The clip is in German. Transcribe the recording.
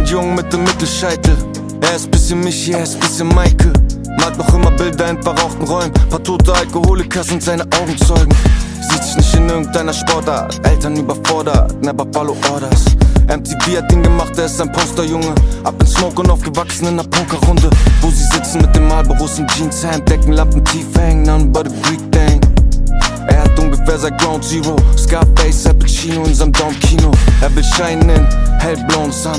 Jungen mit dem Mittelscheitel. Er ist bisschen Michi, er ist bisschen Maike. Malt noch immer Bilder in verrauchten Räumen. Paar tote Alkoholiker sind seine Augenzeugen. Sieht sich nicht in irgendeiner Sportart, Eltern überfordert, never follow orders. MTV hat ihn gemacht, er ist ein Posterjunge. Ab in Smoke und aufgewachsen in einer Pokerrunde, wo sie sitzen mit den Marlboros im Jeanshemd, Deckenlampen tief hängen, none but a Greek thing. Er hat ungefähr seit Ground Zero Scarface, Al Pacino in seinem Dom-Kino. Er will scheinen in hellblauen Sun.